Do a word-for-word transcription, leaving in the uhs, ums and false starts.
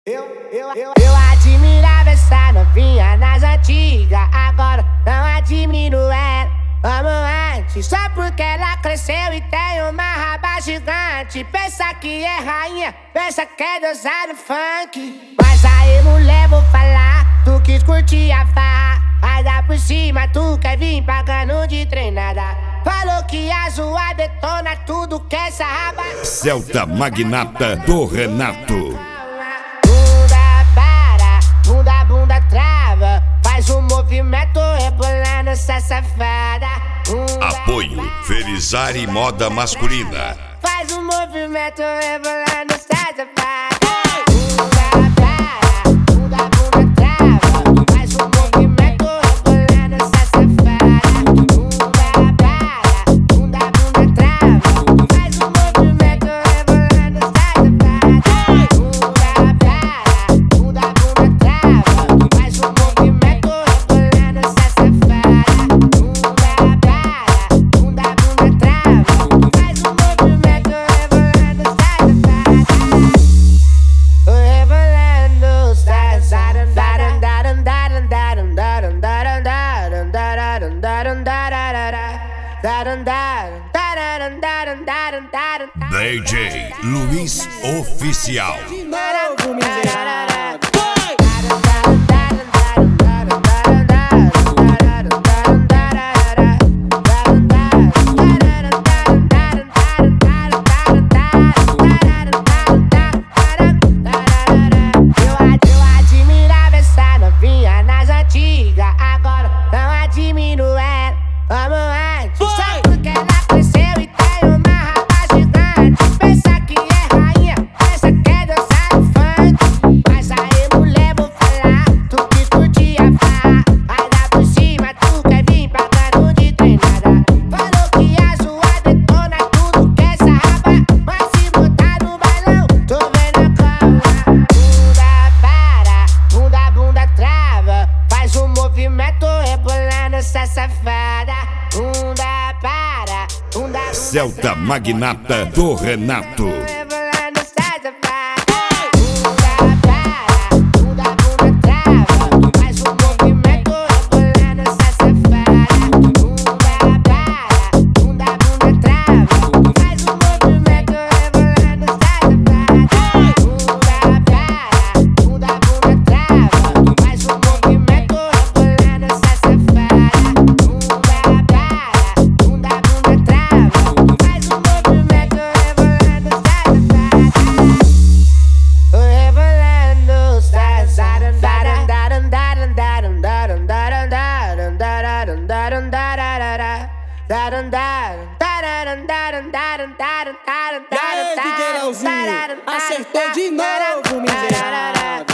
Eu, eu, eu, eu admirava essa novinha nas antigas, agora não admiro ela como antes. Só porque ela cresceu e tem uma raba gigante. Pensa que é rainha, pensa que é deusa do funk. Mas aí, mulher, vou falar, tu quis curtir a farra, mas dá por cima tu quer vir pagando de treinada. Falou que a zoa detona tudo que essa raba. Celta Magnata do Renato. Bunda, bunda trava, faz um movimento rebolando essa safada. Bunda, Apoio Ferizari Moda Masculina. faz um movimento rebolando essa safada. Bunda para, bunda, bunda trava, faz um movimento rebolando essa safada. Bunda para, bunda, bunda trava, faz um movimento rebolando essa safada. Bunda para, bunda, bunda trava, faz um movimento rebolando essa safada. Bunda para, bunda, bunda trava, faz um movimento rebolando essa safada. Rebolando essa safada. D J Luiz Oficial. De novo, miserável. Eu admirava essa novinha nas antigas, agora não admiro ela como antes. Só porque ela cresceu e tem uma raba gigante. Pensa que é rainha, pensa que é deusa do funk. Mas aí, mulher, vou falar, tu quis curtir a farra, aí dá por cima tu quer vir pagando de treinada. Falou que a zoa detona tudo que essa raba, mas se botar no bailão, tô vendo a cola. Bunda para, bunda, bunda trava, faz um movimento rebolando essa safada. Bunda para, bunda, bunda Celta Magnata do Renato. rebolando essa safada. Bunda para, bunda, bunda trava, faz um movimento rebolando essa safada. Bunda para, bunda, bunda trava, faz um movimento rebolando essa safada. Bunda para, bunda, bunda trava, faz um movimento rebolando essa safada. Bunda para, bunda, bunda trava, faz um movimento rebolando essa safada. Rebolando essa E aí, D J Leozinho, acertou de novo, miserável.